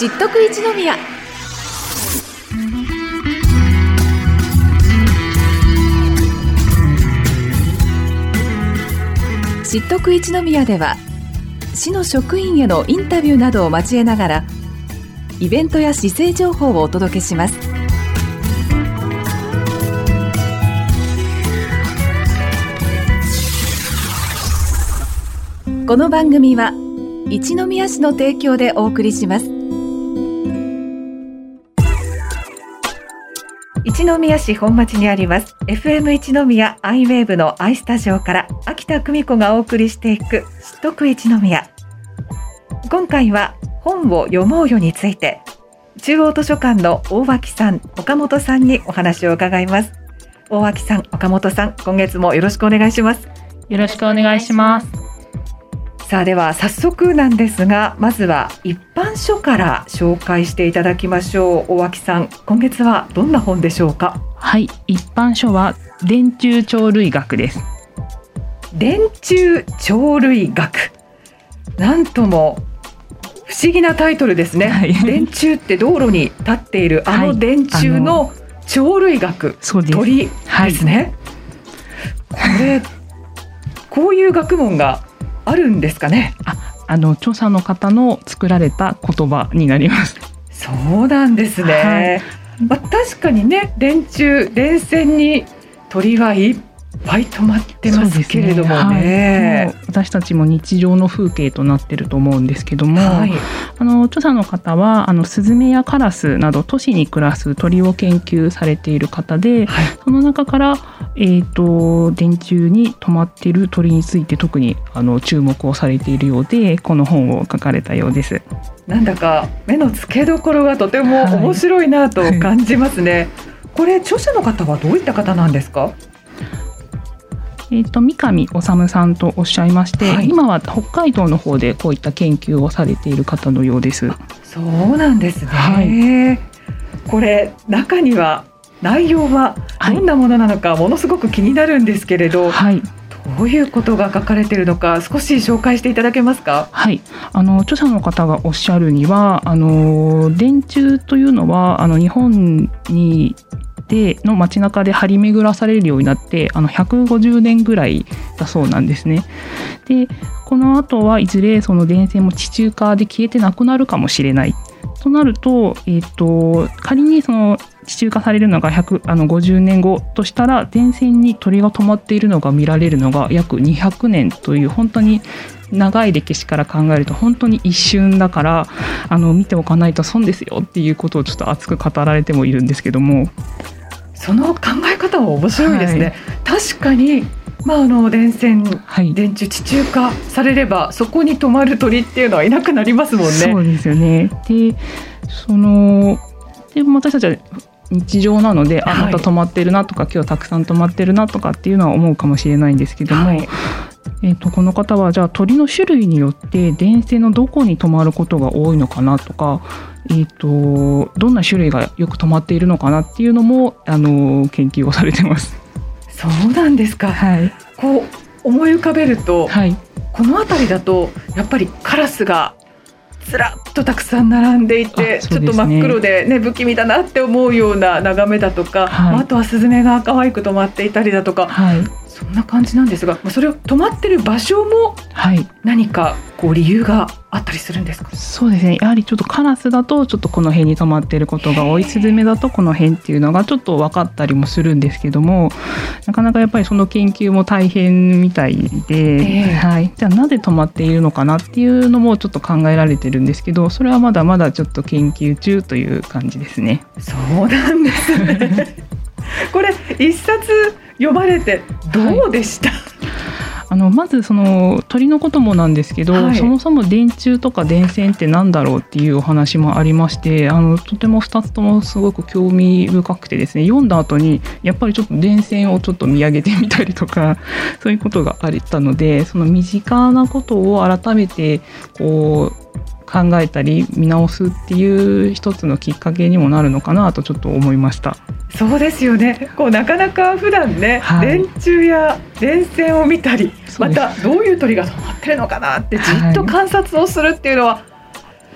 知っとく一宮。知っとく一宮では、市の職員へのインタビューなどを交えながら、イベントや市政情報をお届けします。この番組は一宮市の提供でお送りします。一宮市本町にあります FM 一宮アイウェーブのアイスタジオから秋田久美子がお送りしていく知っとく一宮。今回は本を読もうよについて、中央図書館の大脇さん、岡本さんにお話を伺います。大脇さん、岡本さん、今月もよろしくお願いします。 よろしくお願いします。 さあ、では早速なんですが、まずは一般書から紹介していただきましょう。大脇さん、今月はどんな本でしょうか？ はい、一般書は電柱鳥類学です。 電柱鳥類学、なんとも不思議なタイトルですね、はい、電柱って道路に立っているあの電柱の鳥類学、鳥ですね、はい、こういう学問があるんですかね？ 著者の方の作られた言葉になります。 そうなんですね、はい。確かにね、電線に鳥はいっぱい止まってますけれどもね、 はい、私たちも日常の風景となっていると思うんですけども、はい、著者の方はスズメやカラスなど都市に暮らす鳥を研究されている方で、はい、その中から、電柱に止まっている鳥について特に注目をされているようで、この本を書かれたようです。 なんだか目の付けどころがとても面白いなと感じますね、はい、これ著者の方はどういった方なんですか？ 三上治さんとおっしゃいまして、はい、今は北海道の方でこういった研究をされている方のようです。 そうなんですね、はい、これ中には内容はどんなものなのかものすごく気になるんですけれど、はい、どういうことが書かれているのか少し紹介していただけますか？ はい、著者の方がおっしゃるには電柱というのは日本にの街中で張り巡らされるようになって150年ぐらいだそうなんですね。でこの後はいずれその電線も地中化で消えてなくなるかもしれないとなると、仮にその地中化されるのが50年後としたら、電線に鳥が止まっているのが見られるのが約200年という本当に長い歴史から考えると本当に一瞬だから見ておかないと損ですよっていうことをちょっと熱く語られてもいるんですけども、 その考え方も面白いですね、はい、確かに、電線、はい、電柱地中化されればそこに止まる鳥っていうのはいなくなりますもんね。 そうですよね。で私たちは日常なので、はい、また止まってるなとか今日たくさん止まってるなとかっていうのは思うかもしれないんですけども、はい、この方はじゃあ鳥の種類によって電線のどこに止まることが多いのかなとか、どんな種類がよく止まっているのかなっていうのも研究をされてます。 そうなんですか、はい、こう思い浮かべると、はい、この辺りだとやっぱりカラスがずらっとたくさん並んでいて、ちょっと真っ黒で、ね、不気味だなって思うような眺めだとか、はい、あとはスズメが可愛く止まっていたりだとか、はい、そんな感じなんですが、それを止まってる場所も何か理由があったりするんですか？ そうですね、やはりちょっとカラスだとちょっとこの辺に止まっていることが多い、スズメだとこの辺っていうのがちょっと分かったりもするんですけども、なかなかやっぱりその研究も大変みたいで、はい、じゃあなぜ止まっているのかなっていうのもちょっと考えられてるんですけど、それはまだまだちょっと研究中という感じですね。 そうなんですねこれ一冊読まれてどうでした？はい、 まずその鳥のこともなんですけど、はい、そもそも電柱とか電線ってなんだろうっていうお話もありまして、とても2つともすごく興味深くてですね、読んだ後にやっぱりちょっと電線をちょっと見上げてみたりとかそういうことがあったので、その身近なことを改めて考えたり見直すっていう一つのきっかけにもなるのかなとちょっと思いました。 そうですよね。なかなか普段ね、はい、電柱や電線を見たり、またどういう鳥が止まってるのかなってじっと観察をするっていうのは、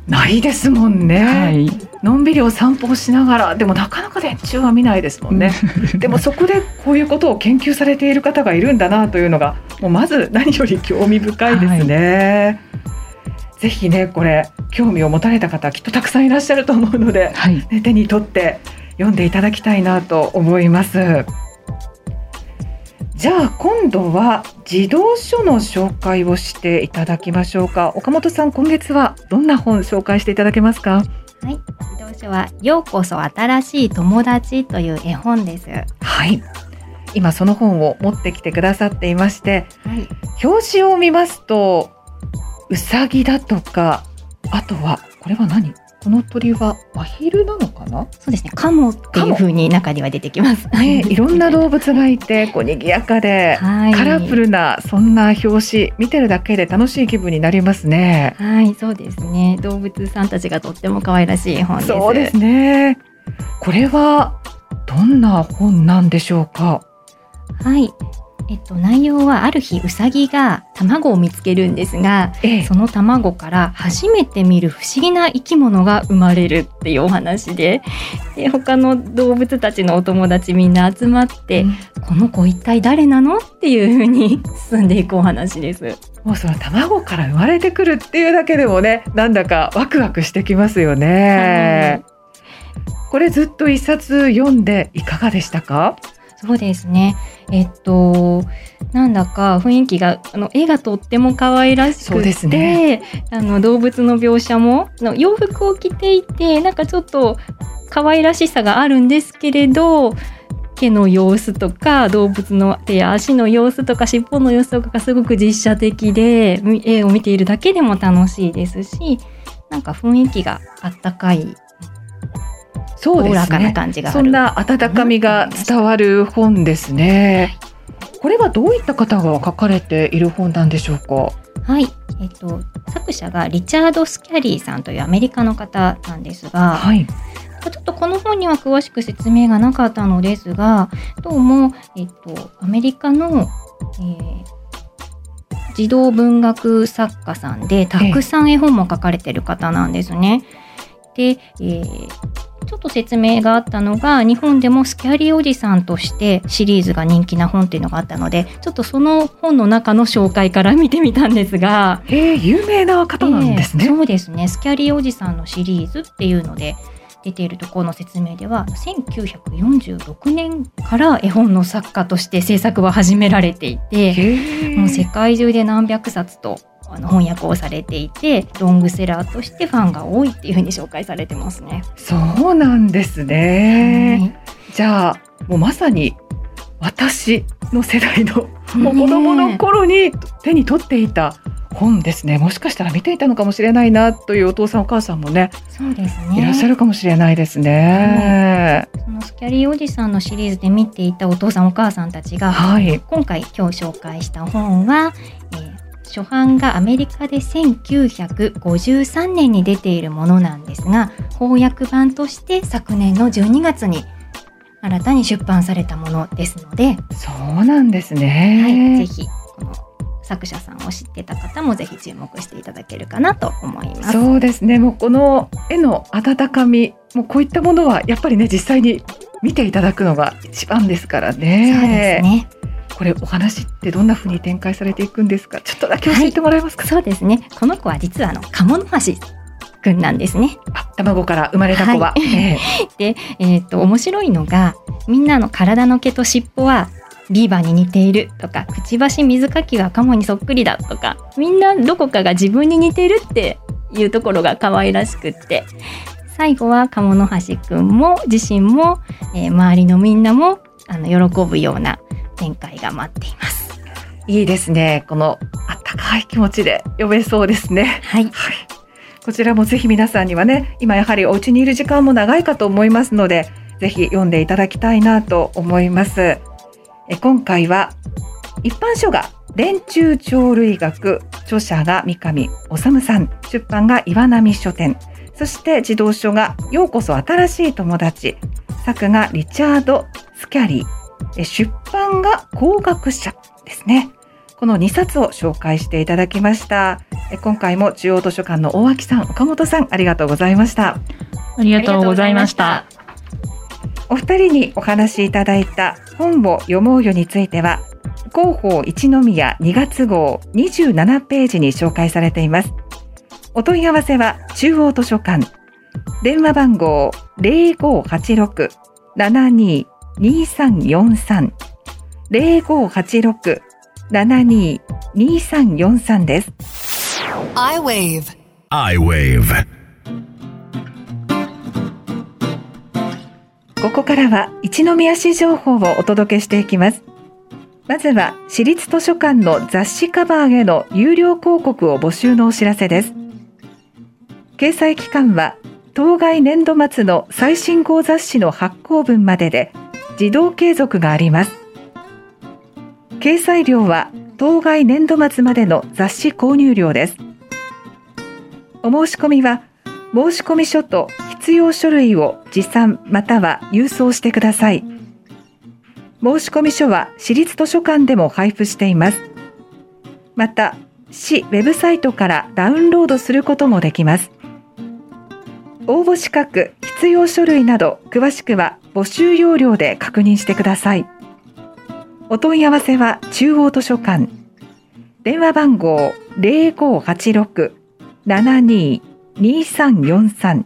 ないですもんね、 はい、 のんびりお散歩をしながら、でもなかなか電柱は見ないですもんねでもそこでこういうことを研究されている方がいるんだなというのがもうまず何より興味深いですね、はい、ぜひねこれ興味を持たれた方きっとたくさんいらっしゃると思うので、はい、手に取って読んでいただきたいなと思います。じゃあ今度は児童書の紹介をしていただきましょうか。岡本さん、今月はどんな本紹介していただけますか？ はい、児童書はようこそ新しい友達という絵本です。 はい、今その本を持ってきてくださっていまして、はい、表紙を見ますとうさぎだとか、あとはこれは何？この鳥はアヒルなのかな？ そうですね、カモっていう風に中には出てきます、 ね、いろんな動物がいてこう賑やかで、はい、カラフルなそんな表紙見てるだけで楽しい気分になりますね。 はい、そうですね、動物さんたちがとっても可愛らしい絵本です。 そうですね。これはどんな本なんでしょうか？ はい、内容はある日ウサギが卵を見つけるんですが、その卵から初めて見る不思議な生き物が生まれるっていうお話で、他の動物たちのお友達みんな集まって、この子一体誰なのっていう風に進んでいくお話です。 もうその卵から生まれてくるっていうだけでもね、なんだかワクワクしてきますよね、はい、これずっと一冊読んでいかがでしたか？ そうですね、なんだか雰囲気が絵がとっても可愛らしくて、そうですね、動物の描写も洋服を着ていてなんかちょっと可愛らしさがあるんですけれど、毛の様子とか動物の手や足の様子とか尻尾の様子とかがすごく実写的で、絵を見ているだけでも楽しいですし、なんか雰囲気があったかい、 そうですね、おおらかな感じがある、そんな温かみが伝わる本ですね。これはどういった方が書かれている本なんでしょうか？ はい、作者がリチャード・スキャリーさんというアメリカの方なんですが、はい、ちょっとこの本には詳しく説明がなかったのですが、どうも、アメリカの、児童文学作家さんでたくさん絵本も書かれている方なんですね。で、ちょっと説明があったのが、日本でもスキャリーおじさんとしてシリーズが人気な本っていうのがあったので、ちょっとその本の中の紹介から見てみたんですが、 有名な方なんですね。 そうですね、スキャリーおじさんのシリーズっていうので出ているところの説明では、1946年から絵本の作家として制作は始められていて、もう世界中で何百冊と翻訳をされていて、ロングセラーとしてファンが多いっていうふうに紹介されてますね。 そうなんですね、じゃあもうまさに私の世代のもう子供の頃に手に取っていた本ですね。もしかしたら見ていたのかもしれないなというお父さんお母さんもね、 そうですね、 いらっしゃるかもしれないですね、 そのスキャリーおじさんのシリーズで見ていたお父さんお母さんたちが、今日紹介した本は、初版がアメリカで1953年に出ているものなんですが、翻訳版として昨年の12月に新たに出版されたものですので。 そうなんですね、 はい、ぜひこの作者さんを知ってた方もぜひ注目していただけるかなと思います。 そうですね、もうこの絵の温かみ、もうこういったものはやっぱりね、実際に見ていただくのが一番ですからね。 そうですね。 これお話ってどんな風に展開されていくんですか？ちょっとだけ教えてもらえますか？ そうですね、この子は実はカモノハシくんなんですね。 卵から生まれた子は、 で、面白いのが、みんなの体の毛と尻尾はビーバーに似ているとか、くちばし水かきはカモにそっくりだとか、みんなどこかが自分に似ているっていうところが可愛らしくって、最後はカモノハシくんも自身も、周りのみんなも喜ぶような展開が待っています。 いいですね。このあったかい気持ちで読めそうですね。 はい、 こちらもぜひ皆さんにはね、今やはりお家にいる時間も長いかと思いますので、ぜひ読んでいただきたいなと思います。今回は一般書が電柱鳥類学、著者が三上修さん、出版が岩波書店、そして児童書がようこそ新しい友達、作がリチャード・スキャリー、出版が工学者ですね。 この2冊を紹介していただきました。今回も中央図書館の大脇さん、岡本さん、ありがとうございました。 ありがとうございました。 お二人にお話しいただいた本を読もうよについては、広報一宮2月号27ページに紹介されています。お問い合わせは中央図書館、電話番号 0586-722343 0586-722343 です。 iWave。 ここからは一宮市情報をお届けしていきます。まずは市立図書館の雑誌カバーへの有料広告を募集のお知らせです。掲載期間は当該年度末の最新号雑誌の発行分までで自動継続があります。掲載料は当該年度末までの雑誌購入料です。お申し込みは申込書と必要書類を持参または郵送してください。申込書は市立図書館でも配布しています。また、市ウェブサイトからダウンロードすることもできます。応募資格、必要書類など詳しくは募集要領で確認してください。お問い合わせは中央図書館。電話番号 0586-722343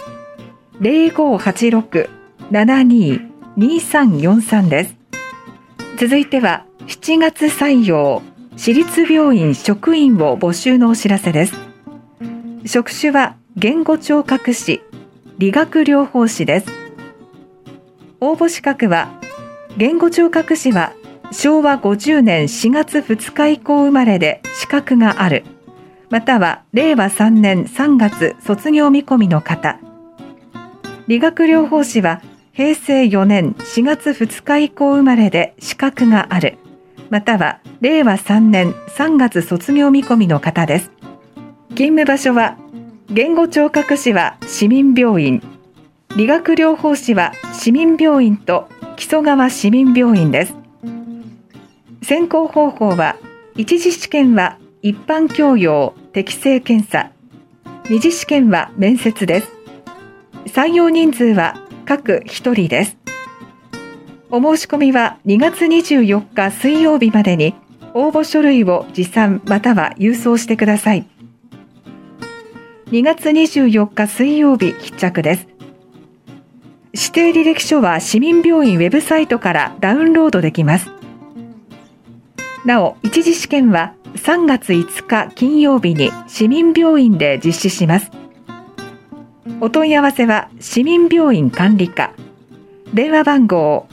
0586-722343 です。続いては7月採用市立病院職員を募集のお知らせです。職種は言語聴覚士、理学療法士です。応募資格は言語聴覚士は昭和50年4月2日以降生まれで資格がある、または令和3年3月卒業見込みの方。理学療法士は平成4年4月2日以降生まれで資格がある、または令和3年3月卒業見込みの方です。勤務場所は言語聴覚士は市民病院、理学療法士は市民病院と木曽川市民病院です。選考方法は一次試験は一般教養適性検査、二次試験は面接です。採用人数は各1人です。お申し込みは2月24日水曜日までに応募書類を持参または郵送してください。2月24日水曜日必着です。指定履歴書は市民病院ウェブサイトからダウンロードできます。なお、一次試験は3月5日金曜日に市民病院で実施します。お問い合わせは市民病院管理課、電話番号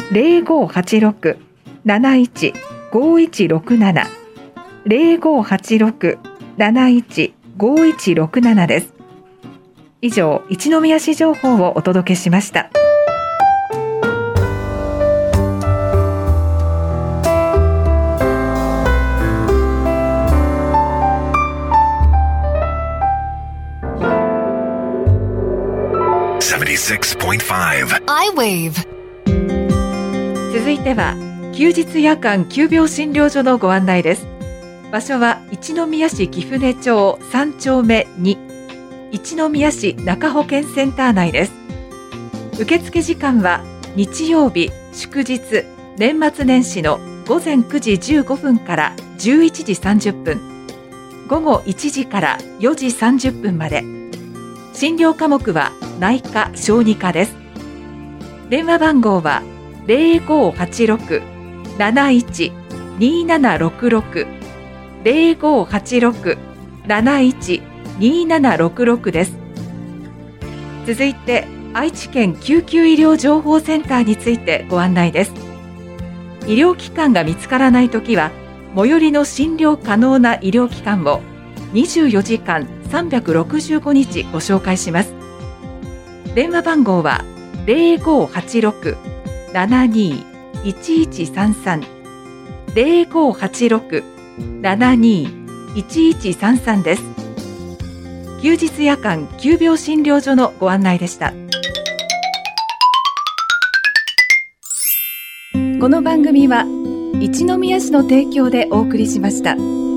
0586-715167 0586-715167 です。以上、一宮市情報をお届けしました。 iWave。 続いては休日夜間急病診療所のご案内です。場所は一宮市貴船町3丁目2、一宮市中保健センター内です。受付時間は日曜日、祝日、年末年始の午前9時15分から11時30分、午後1時から4時30分まで。診療科目は内科・小児科です。電話番号は 0586-712766 0586-712766 です。続いて愛知県救急医療情報センターについてご案内です。医療機関が見つからないときは最寄りの診療可能な医療機関を24時間365日ご紹介します。電話番号は 0586-721133 0586-721133 です。休日夜間急病診療所のご案内でした。この番組は一宮市の提供でお送りしました。